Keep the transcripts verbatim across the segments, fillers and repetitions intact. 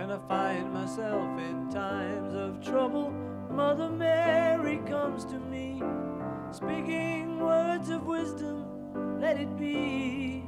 When I find myself in times of trouble, Mother Mary comes to me, speaking words of wisdom, let it be.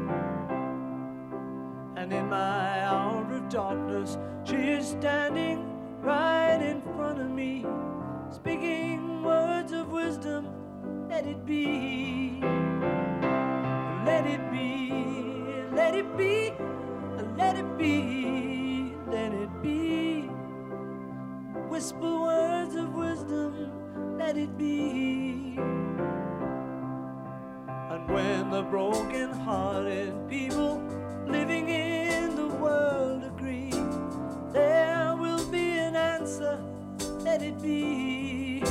And in my hour of darkness, she is standing right in front of me, speaking words of wisdom, let it be. Let it be, let it be, let it be, let it be. Whisper words of wisdom, let it be. And when the broken-hearted people living in the world agree, there will be an answer, let it be.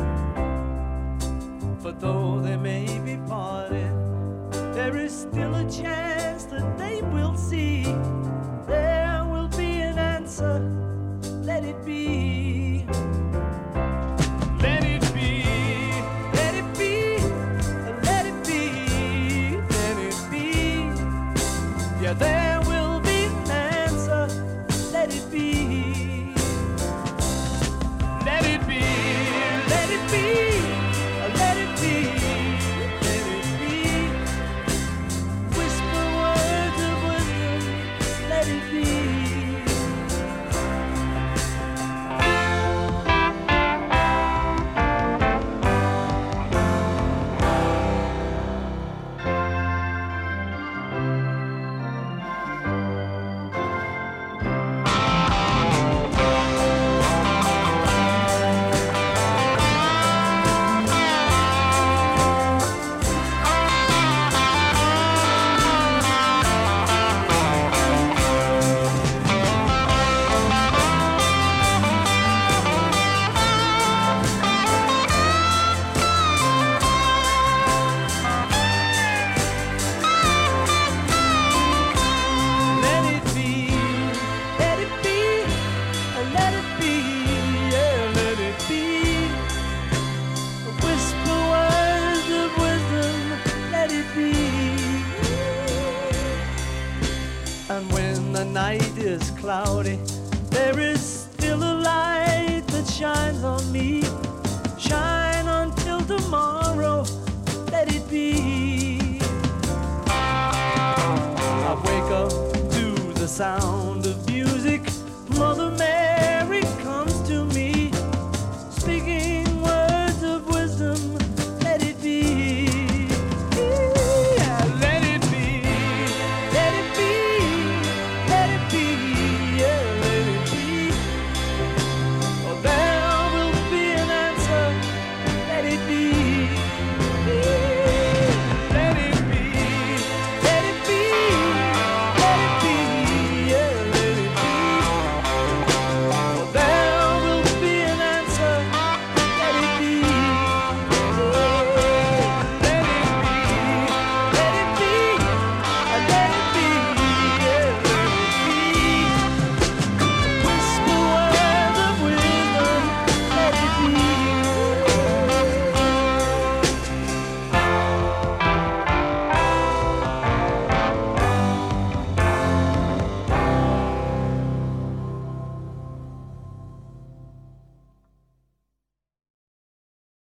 For though they may be parted, there is still a chance that they will see. There will be an answer, let it be. Let it be, let it be, let it be, let it be. Yeah, there will be an answer, let it be. Let it be, let it be, let it be, let it be. Whisper words of wisdom, let it be. And when the night is cloudy, there is still a light that shines on me. Shine until tomorrow, let it be. I wake up to the sound